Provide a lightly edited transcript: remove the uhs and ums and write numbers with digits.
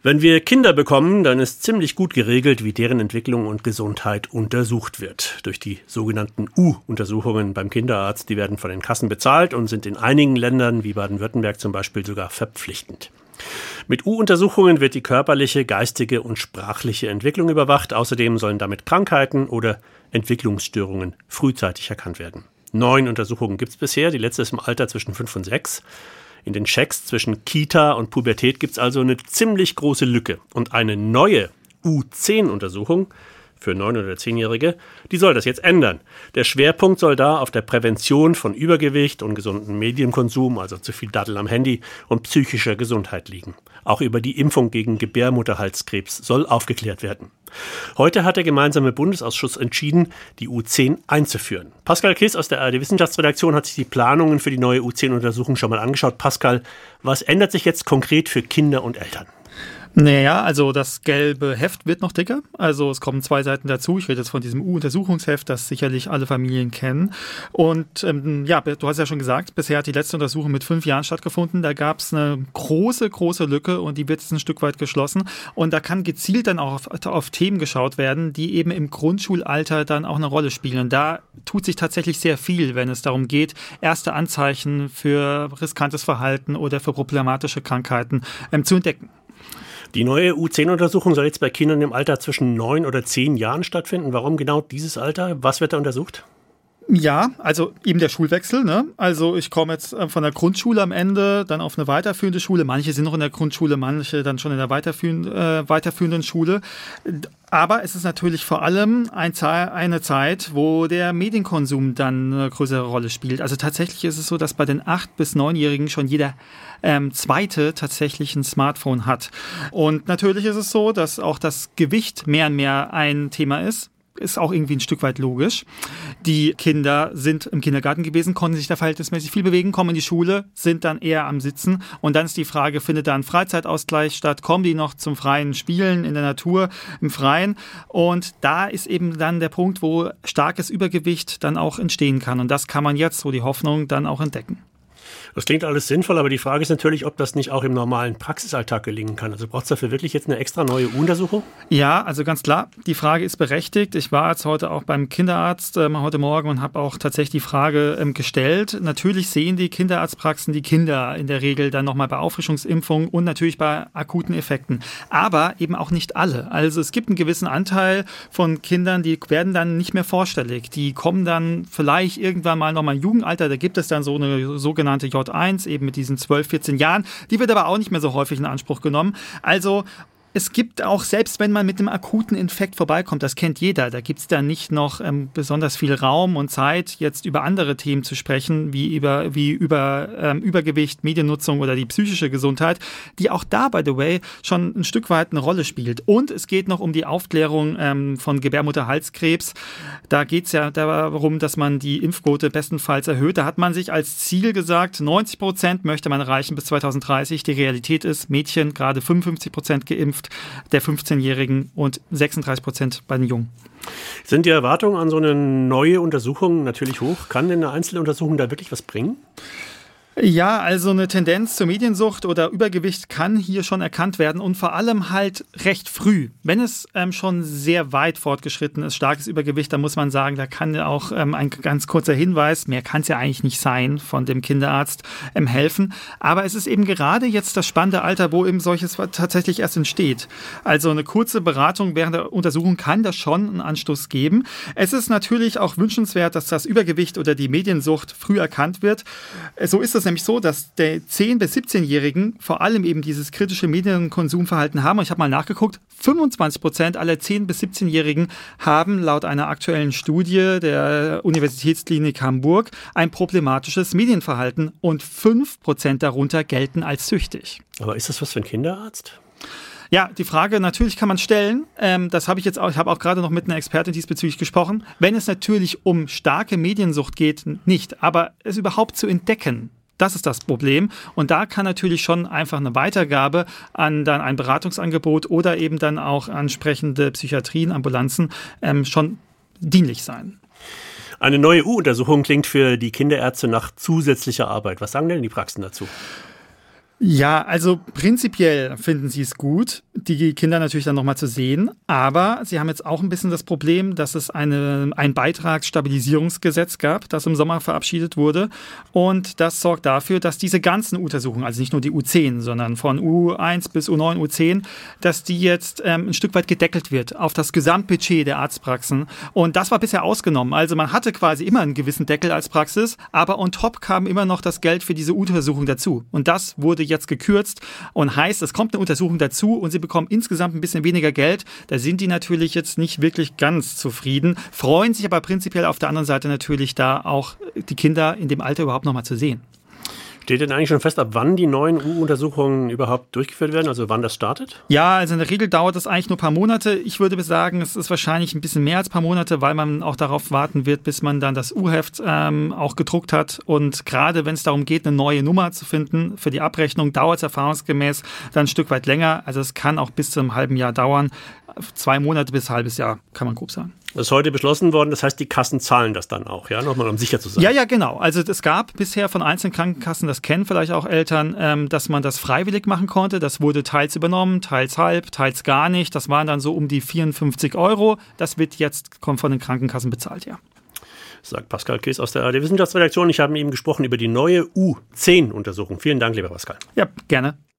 Wenn wir Kinder bekommen, dann ist ziemlich gut geregelt, wie deren Entwicklung und Gesundheit untersucht wird. Durch die sogenannten U-Untersuchungen beim Kinderarzt, die werden von den Kassen bezahlt und sind in einigen Ländern, wie Baden-Württemberg zum Beispiel, sogar verpflichtend. Mit U-Untersuchungen wird die körperliche, geistige und sprachliche Entwicklung überwacht. Außerdem sollen damit Krankheiten oder Entwicklungsstörungen frühzeitig erkannt werden. 9 Untersuchungen gibt es bisher, die letzte ist im Alter zwischen 5 und 6. In den Checks zwischen Kita und Pubertät gibt es also eine ziemlich große Lücke. Und eine neue U10-Untersuchung für 9- oder 10-Jährige, die soll das jetzt ändern. Der Schwerpunkt soll da auf der Prävention von Übergewicht und gesundem Medienkonsum, also zu viel Daddel am Handy, und psychischer Gesundheit liegen. Auch über die Impfung gegen Gebärmutterhalskrebs soll aufgeklärt werden. Heute hat der gemeinsame Bundesausschuss entschieden, die U10 einzuführen. Pascal Kiss aus der ARD-Wissenschaftsredaktion hat sich die Planungen für die neue U10-Untersuchung schon mal angeschaut. Pascal, was ändert sich jetzt konkret für Kinder und Eltern? Naja, also das gelbe Heft wird noch dicker. Also es kommen 2 Seiten dazu. Ich rede jetzt von diesem U-Untersuchungsheft, das sicherlich alle Familien kennen. Und du hast ja schon gesagt, bisher hat die letzte Untersuchung mit 5 Jahren stattgefunden. Da gab es eine große Lücke und die wird jetzt ein Stück weit geschlossen. Und da kann gezielt dann auch auf Themen geschaut werden, die eben im Grundschulalter dann auch eine Rolle spielen. Und da tut sich tatsächlich sehr viel, wenn es darum geht, erste Anzeichen für riskantes Verhalten oder für problematische Krankheiten zu entdecken. Die neue U10-Untersuchung soll jetzt bei Kindern im Alter zwischen 9 oder 10 Jahren stattfinden. Warum genau dieses Alter? Was wird da untersucht? Ja, also eben der Schulwechsel, ne? Also ich komme jetzt von der Grundschule am Ende dann auf eine weiterführende Schule. Manche sind noch in der Grundschule, manche dann schon in der weiterführenden Schule. Aber es ist natürlich vor allem eine Zeit, wo der Medienkonsum dann eine größere Rolle spielt. Also tatsächlich ist es so, dass bei den 8- bis 9-Jährigen schon jeder Zweite tatsächlich ein Smartphone hat. Und natürlich ist es so, dass auch das Gewicht mehr und mehr ein Thema ist. Ist auch irgendwie ein Stück weit logisch. Die Kinder sind im Kindergarten gewesen, konnten sich da verhältnismäßig viel bewegen, kommen in die Schule, sind dann eher am Sitzen. Und dann ist die Frage, findet da ein Freizeitausgleich statt? Kommen die noch zum freien Spielen in der Natur, im Freien? Und da ist eben dann der Punkt, wo starkes Übergewicht dann auch entstehen kann. Und das kann man jetzt, so die Hoffnung, dann auch entdecken. Das klingt alles sinnvoll, aber die Frage ist natürlich, ob das nicht auch im normalen Praxisalltag gelingen kann. Also braucht es dafür wirklich jetzt eine extra neue U-Untersuchung? Ja, also ganz klar, die Frage ist berechtigt. Ich war jetzt heute auch beim Kinderarzt heute Morgen und habe auch tatsächlich die Frage gestellt. Natürlich sehen die Kinderarztpraxen die Kinder in der Regel dann nochmal bei Auffrischungsimpfungen und natürlich bei akuten Effekten. Aber eben auch nicht alle. Also es gibt einen gewissen Anteil von Kindern, die werden dann nicht mehr vorstellig. Die kommen dann vielleicht irgendwann mal nochmal im Jugendalter. Da gibt es dann so eine sogenannte J1, eben mit diesen 12, 14 Jahren. Die wird aber auch nicht mehr so häufig in Anspruch genommen. Also es gibt auch, selbst wenn man mit einem akuten Infekt vorbeikommt, das kennt jeder, da gibt es dann nicht noch besonders viel Raum und Zeit, jetzt über andere Themen zu sprechen, wie über Übergewicht, Mediennutzung oder die psychische Gesundheit, die auch da, by the way, schon ein Stück weit eine Rolle spielt. Und es geht noch um die Aufklärung von Gebärmutterhalskrebs. Da geht es ja darum, dass man die Impfquote bestenfalls erhöht. Da hat man sich als Ziel gesagt, 90% möchte man erreichen bis 2030. Die Realität ist, Mädchen gerade 55% geimpft, der 15-Jährigen und 36% bei den Jungen. Sind die Erwartungen an so eine neue Untersuchung natürlich hoch? Kann denn eine einzelne Untersuchung da wirklich was bringen? Ja, also eine Tendenz zur Mediensucht oder Übergewicht kann hier schon erkannt werden und vor allem halt recht früh. Wenn es schon sehr weit fortgeschritten ist, starkes Übergewicht, dann muss man sagen, da kann ja auch ein ganz kurzer Hinweis, mehr kann es ja eigentlich nicht sein, von dem Kinderarzt helfen. Aber es ist eben gerade jetzt das spannende Alter, wo eben solches tatsächlich erst entsteht. Also eine kurze Beratung während der Untersuchung kann das schon einen Anstoß geben. Es ist natürlich auch wünschenswert, dass das Übergewicht oder die Mediensucht früh erkannt wird. So ist es nämlich so, dass die 10- bis 17-Jährigen vor allem eben dieses kritische Medienkonsumverhalten haben. Und ich habe mal nachgeguckt, 25% aller 10- bis 17-Jährigen haben laut einer aktuellen Studie der Universitätsklinik Hamburg ein problematisches Medienverhalten und 5% darunter gelten als süchtig. Aber ist das was für ein Kinderarzt? Ja, die Frage natürlich kann man stellen. Das habe ich jetzt auch. Ich habe auch gerade noch mit einer Expertin diesbezüglich gesprochen. Wenn es natürlich um starke Mediensucht geht, nicht. Aber es überhaupt zu entdecken, das ist das Problem. Und da kann natürlich schon einfach eine Weitergabe an dann ein Beratungsangebot oder eben dann auch ansprechende Psychiatrien, Ambulanzen schon dienlich sein. Eine neue U-Untersuchung klingt für die Kinderärzte nach zusätzlicher Arbeit. Was sagen denn die Praxen dazu? Ja, also prinzipiell finden sie es gut. die Kinder natürlich dann nochmal zu sehen. Aber sie haben jetzt auch ein bisschen das Problem, dass es ein Beitragsstabilisierungsgesetz gab, das im Sommer verabschiedet wurde. Und das sorgt dafür, dass diese ganzen Untersuchungen, also nicht nur die U10, sondern von U1 bis U9, U10, dass die jetzt ein Stück weit gedeckelt wird auf das Gesamtbudget der Arztpraxen. Und das war bisher ausgenommen. Also man hatte quasi immer einen gewissen Deckel als Praxis, aber on top kam immer noch das Geld für diese Untersuchung dazu. Und das wurde jetzt gekürzt und heißt, es kommt eine Untersuchung dazu und sie bekommen insgesamt ein bisschen weniger Geld. Da sind die natürlich jetzt nicht wirklich ganz zufrieden, freuen sich aber prinzipiell auf der anderen Seite natürlich da auch die Kinder in dem Alter überhaupt nochmal zu sehen. Steht denn eigentlich schon fest, ab wann die neuen U-Untersuchungen überhaupt durchgeführt werden, also wann das startet? Ja, also in der Regel dauert das eigentlich nur ein paar Monate. Ich würde sagen, es ist wahrscheinlich ein bisschen mehr als ein paar Monate, weil man auch darauf warten wird, bis man dann das U-Heft auch gedruckt hat. Und gerade wenn es darum geht, eine neue Nummer zu finden für die Abrechnung, dauert es erfahrungsgemäß dann ein Stück weit länger. Also es kann auch bis zu einem halben Jahr dauern. 2 Monate bis ein halbes Jahr, kann man grob sagen. Das ist heute beschlossen worden, das heißt, die Kassen zahlen das dann auch, ja, nochmal, um sicher zu sein. Ja, genau. Also es gab bisher von einzelnen Krankenkassen, das kennen vielleicht auch Eltern, dass man das freiwillig machen konnte. Das wurde teils übernommen, teils halb, teils gar nicht. Das waren dann so um die 54 €. Das wird jetzt von den Krankenkassen bezahlt, ja. Sagt Pascal Kees aus der ARD Wissenschaftsredaktion. Ich habe mit ihm gesprochen über die neue U10-Untersuchung. Vielen Dank, lieber Pascal. Ja, gerne.